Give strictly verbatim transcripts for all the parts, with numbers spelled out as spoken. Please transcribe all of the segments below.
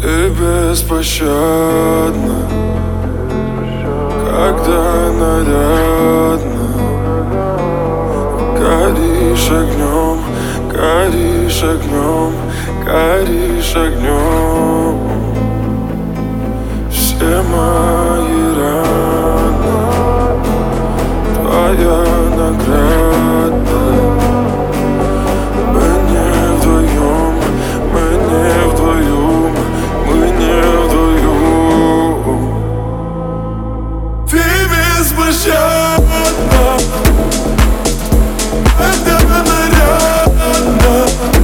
Ты беспощадна, когда нарядно горишь огнем, горишь огнем, горишь огнем. Все мои раны твоя награда. Мы не вдвоем, мы не вдвоем, мы не вдвоем. Ты беспощадна, когда нарядно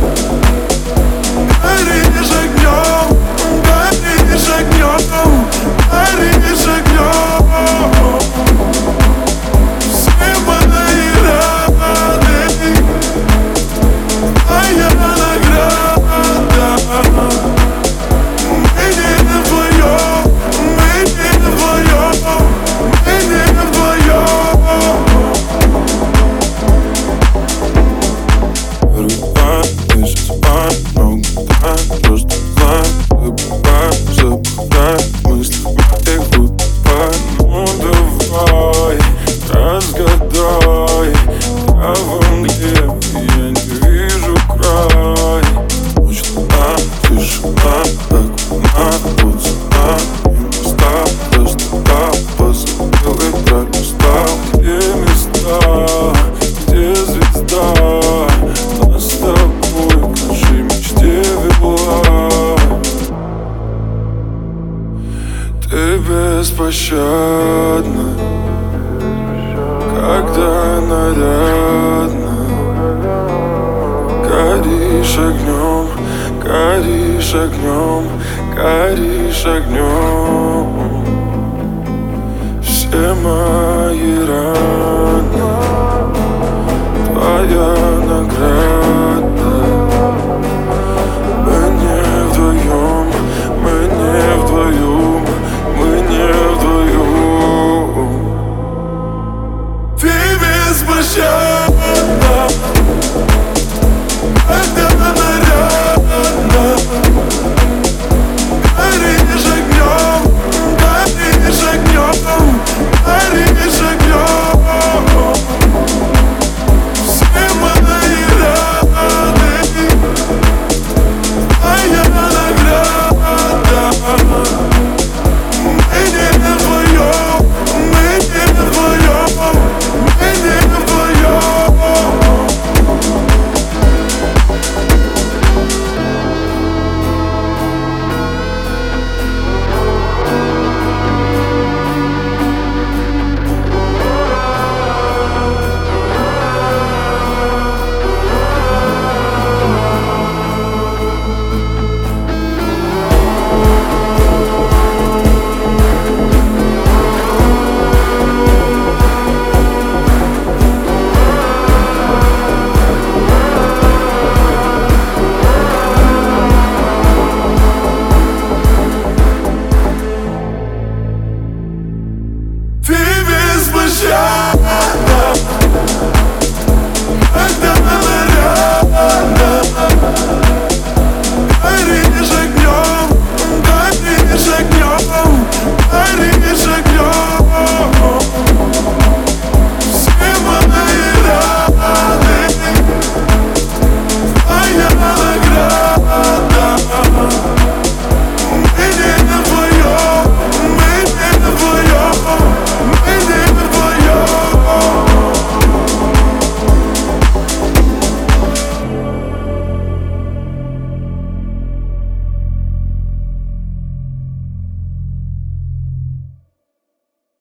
горишь огнем, горишь огнем, горишь огнем. Все мои раны твоя награда. Мы не вдвоем, мы не вдвоем, мы не вдвоем. Вырубай, мы сейчас спать много, да, просто знай. Выбывай, забывай, мысли моих выбывай. Ну давай, разгадай, я во мгле, я не вижу край. Ночь, луна, тишина, как луна, вот цена. И места раздала, позабыл и пролистал. Где места, где звезда нас с тобой к нашей мечте вела. Ты беспощадна, когда нарядно горишь огнем, горишь огнем, горишь огнем. Все мои раны твоя награда.